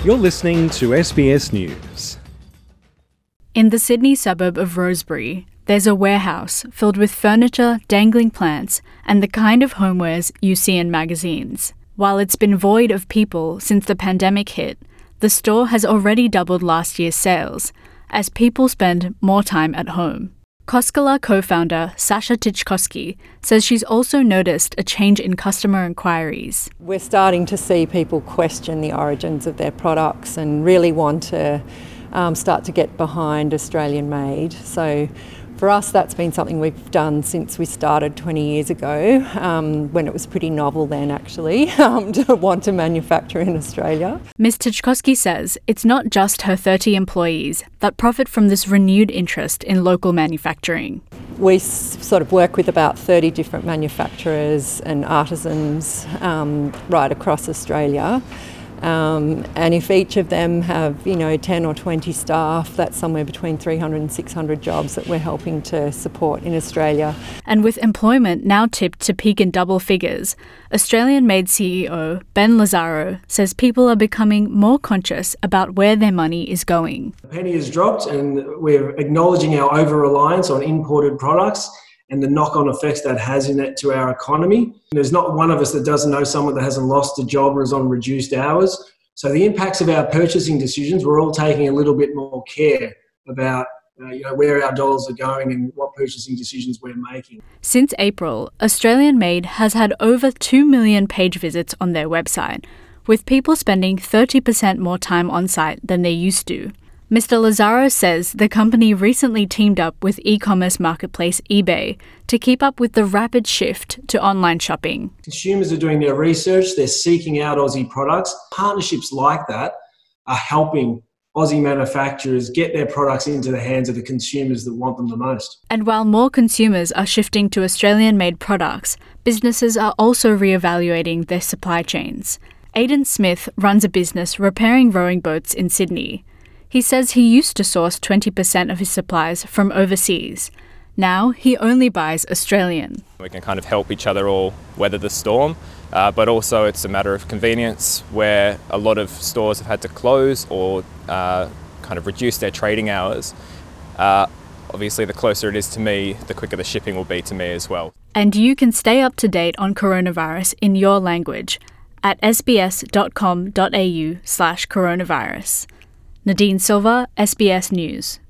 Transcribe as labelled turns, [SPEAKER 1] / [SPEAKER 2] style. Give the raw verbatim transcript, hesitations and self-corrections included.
[SPEAKER 1] You're listening to S B S News.
[SPEAKER 2] In the Sydney suburb of Rosebery, there's a warehouse filled with furniture, dangling plants, and the kind of homewares you see in magazines. While it's been void of people since the pandemic hit, the store has already doubled last year's sales, as people spend more time at home. Koskela co-founder Sasha Tichkowski says she's also noticed a change in customer inquiries.
[SPEAKER 3] We're starting to see people question the origins of their products and really want to um, start to get behind Australian made. So for us, that's been something we've done since we started twenty years ago, um, when it was pretty novel then actually, um, to want to manufacture in Australia.
[SPEAKER 2] Miz Tichkowski says it's not just her thirty employees that profit from this renewed interest in local manufacturing.
[SPEAKER 3] We s- sort of work with about thirty different manufacturers and artisans um, right across Australia. Um, and if each of them have, you know, ten or twenty staff, that's somewhere between three hundred and six hundred jobs that we're helping to support in Australia.
[SPEAKER 2] And with employment now tipped to peak in double figures, Australian-made C E O Ben Lazaro says people are becoming more conscious about where their money is going.
[SPEAKER 4] The penny has dropped and we're acknowledging our over-reliance on imported products and the knock-on effects that has in it to our economy. There's not one of us that doesn't know someone that hasn't lost a job or is on reduced hours. So the impacts of our purchasing decisions, we're all taking a little bit more care about uh, you know, where our dollars are going and what purchasing decisions we're making.
[SPEAKER 2] Since April, Australian Made has had over two million page visits on their website, with people spending thirty percent more time on site than they used to. Mister Lazaro says the company recently teamed up with e-commerce marketplace eBay to keep up with the rapid shift to online shopping.
[SPEAKER 4] Consumers are doing their research, they're seeking out Aussie products. Partnerships like that are helping Aussie manufacturers get their products into the hands of the consumers that want them the most.
[SPEAKER 2] And while more consumers are shifting to Australian-made products, businesses are also reevaluating their supply chains. Aidan Smith runs a business repairing rowing boats in Sydney. He says he used to source twenty percent of his supplies from overseas. Now he only buys Australian.
[SPEAKER 5] We can kind of help each other all weather the storm, uh, but also it's a matter of convenience where a lot of stores have had to close or uh, kind of reduce their trading hours. Uh, obviously, the closer it is to me, the quicker the shipping will be to me as well.
[SPEAKER 2] And you can stay up to date on coronavirus in your language at sbs.com.au slash coronavirus. Nadine Silva, S B S News.